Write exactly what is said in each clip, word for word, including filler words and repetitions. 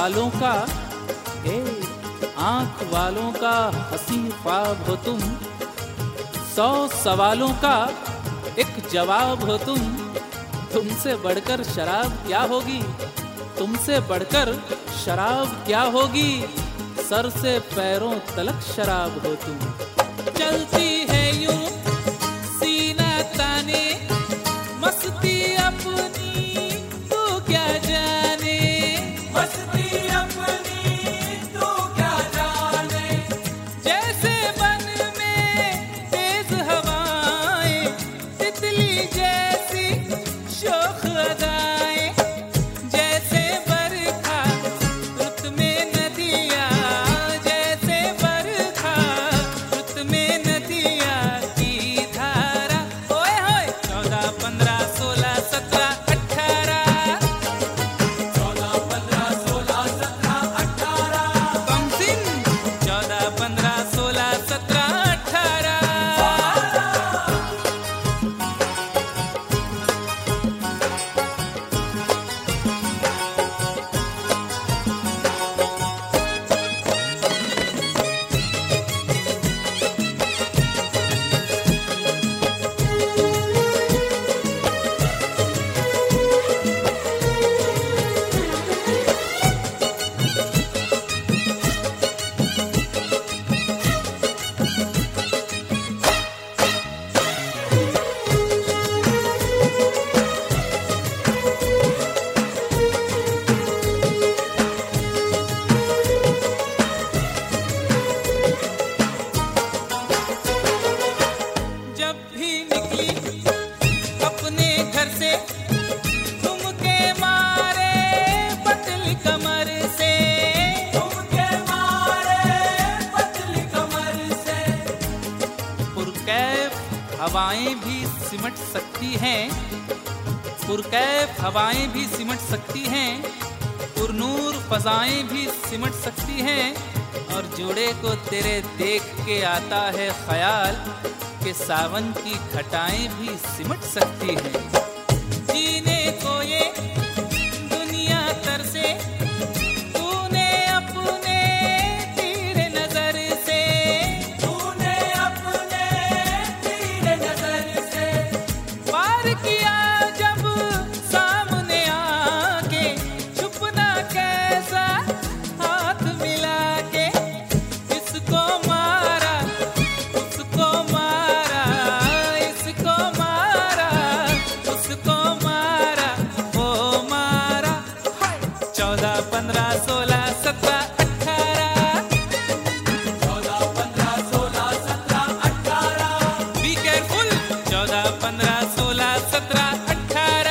वालों का, ए आंख वालों का हंसी ख्वाब हो तुम, सौ सवालों का एक जवाब हो तुम। तुमसे बढ़कर शराब क्या होगी, तुमसे बढ़कर शराब क्या होगी, सर से पैरों तलक शराब हो तुम। चलती है यूं सीना ताने, मस्ती अपनी तू क्या जाने, मस्ती अपनी तू क्या जाने। जैसे वन में तेज हवाएं, तितली जैसी शोख अदाएं, जैसे बरखा रुत में नदियाँ, जैसे बरखा रुत में नदियाँ की धारा। ओए होए चौदह पंद्रह सोलह सत्रह अठारह, चौदह पंद्रह सोलह सत्रह अठारह। कमसिन चौदह पंद्रह सोलह सत्रह अठारह। जब भी निकली अपने घर से, तुमके मारे पतली कमर से, तुमके मारे पतली कमर से। पुरकैफ हवाएं भी सिमट सकती हैं, पुरकैफ हवाएं भी सिमट सकती हैं, पुरनूर फजाएं भी सिमट सकती हैं। और जोड़े को तेरे देख के आता है ख्याल कि सावन की घटाएं भी सिमट सकती हैं। जीने को ये दुनिया तरसे, तूने अपने तीर नजर से, तूने अपने तीर नजर से पार किया जब सामने आके, छुपना कैसा हाथ मिला के। इसको मारा उसको मारा, इसको मारा उसको मारा, वो मारा। चौदह पंद्रह सोलह सत्रह अठारह, चौदह पंद्रह सोलह सत्रह अठारह। Be careful. चौदह पंद्रह सोलह सत्रह अठारह।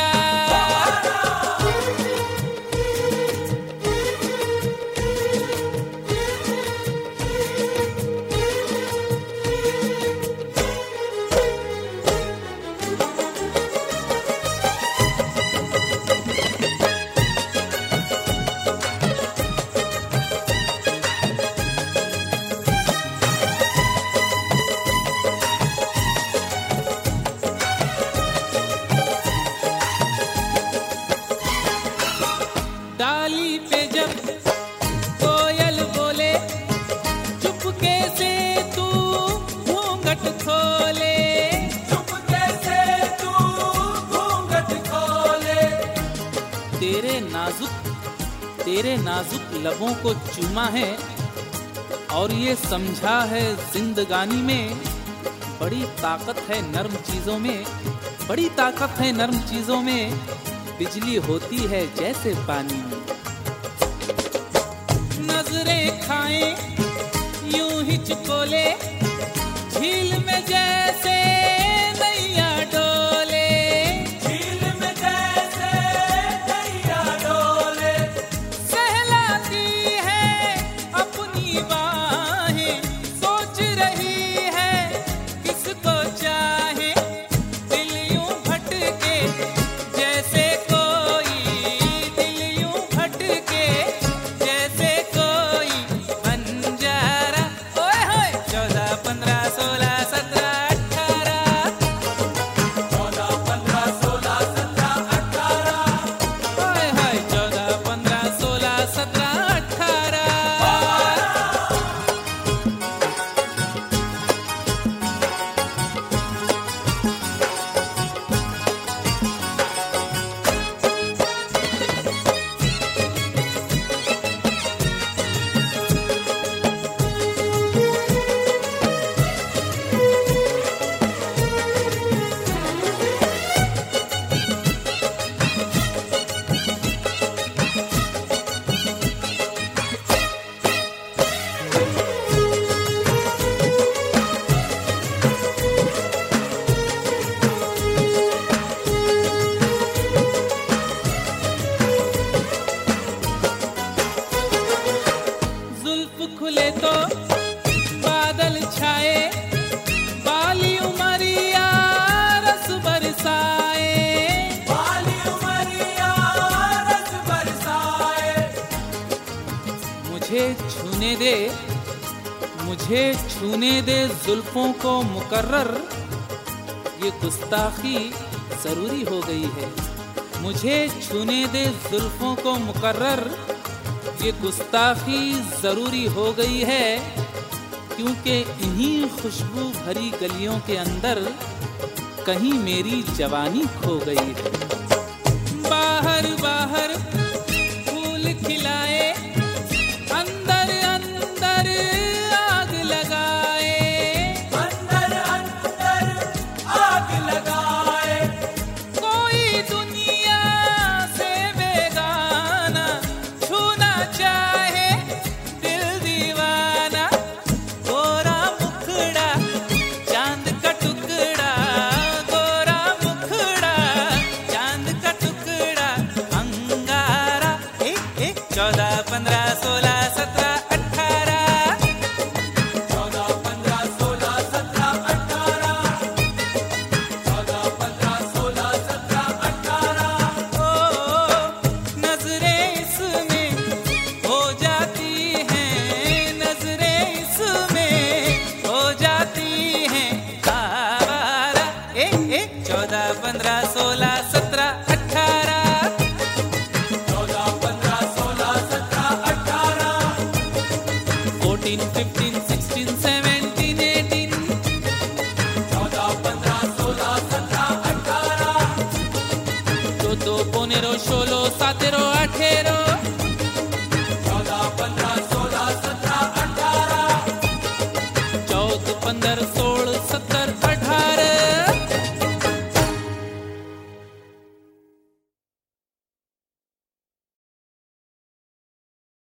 डाली पे जब कोयल बोले, चुपके से तू घूंघट खोले, चुपके से तू घूंघट खोले। तेरे नाजुक तेरे नाजुक लबों को चूमा है, और ये समझा है जिंदगानी में बड़ी ताकत है नर्म चीजों में, बड़ी ताकत है नर्म चीजों में। बिजली होती है जैसे पानी में। नजरें खाएं यूं ही चुकोले, झील में जैसे नैया डोले, झील में जैसे नैया डोले। सहलाती है अपनी बाहें, सोच रही है किसको चाहे। दिल यूं भटके जैसे कोई, दिल यूं भटके जैसे कोई बंजारा। ओए होए चौदह पंद्रह सोलह सत्रह अठारह। छूने दे, मुझे छूने दे जुल्फों को मुकर्रर, ये गुस्ताखी ज़रूरी हो गई है। मुझे छूने दे जुल्फों को मुकर्रर, ये गुस्ताखी ज़रूरी हो गई है, क्योंकि इन्हीं खुशबू भरी गलियों के अंदर कहीं मेरी जवानी खो गई है। बाहर बाहर फूल खिलाए, अंदर अंदर आग लगाए, अंदर अंदर आग लगाए, कोई दुनिया से बेगाना छूना चाहे दिल दीवाना, गोरा मुखड़ा चांद का टुकड़ा, गोरा मुखड़ा चांद का टुकड़ा, अंगारा एक एक चौदह पंद्रह सोलह सत्रह अठारह, चौदह पंद्रह सोलह सत्रह अठारह, चौदह पंद्रह सोलह सत्रह अठारह। ओ नजरें इसमें हो जाती हैं, नजरें इसमें हो जाती हैं आवारा, एक एक चौदह पंद्रह सोलह सत्रह अठारह, चौदह पंद्रह सोलह सत्रह अठारह, fourteen fifteen sixteen seventeen eighteen, चौदह पंद्रह सोलह सत्रह अठारह, चौदह पंद्रह सोलह सत्रह अठारह,